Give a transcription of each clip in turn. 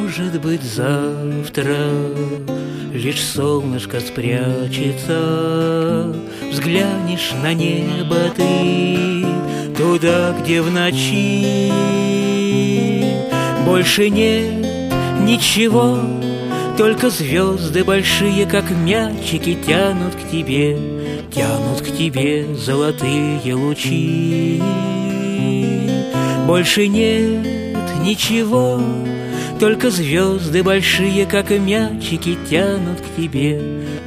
Может быть, завтра лишь солнышко спрячется, взглянешь на небо ты, туда, где в ночи больше нет ничего, только звезды большие, как мячики, тянут к тебе золотые лучи. Больше нет ничего, только звезды большие, как мячики, тянут к тебе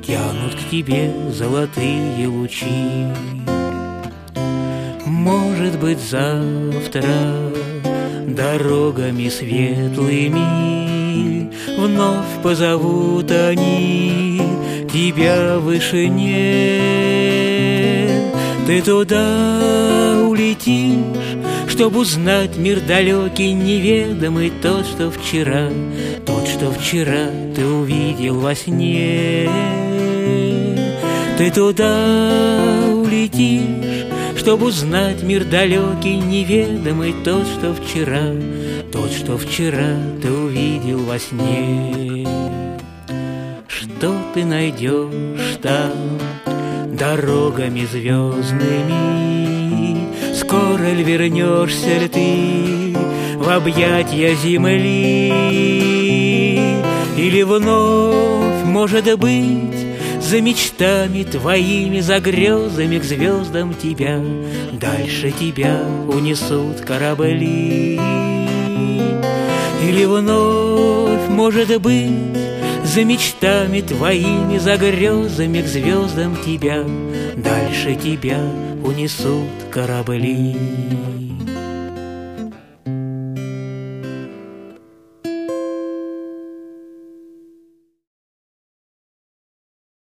золотые лучи. Может быть, завтра дорогами светлыми вновь позовут они тебя в вышине. Ты туда улетишь, чтоб узнать мир далекий, неведомый, тот, что вчера ты увидел во сне. Ты туда улетишь, чтоб узнать мир далекий, неведомый, тот, что вчера ты увидел во сне. Что ты найдешь там дорогами звездными? Скоро ли вернешься ли ты в объятья земли? Или вновь, может быть, за мечтами твоими, за грезами к звездам тебя, дальше тебя унесут корабли? Или вновь, может быть, за мечтами твоими, за грезами к звездам тебя, дальше тебя унесут корабли?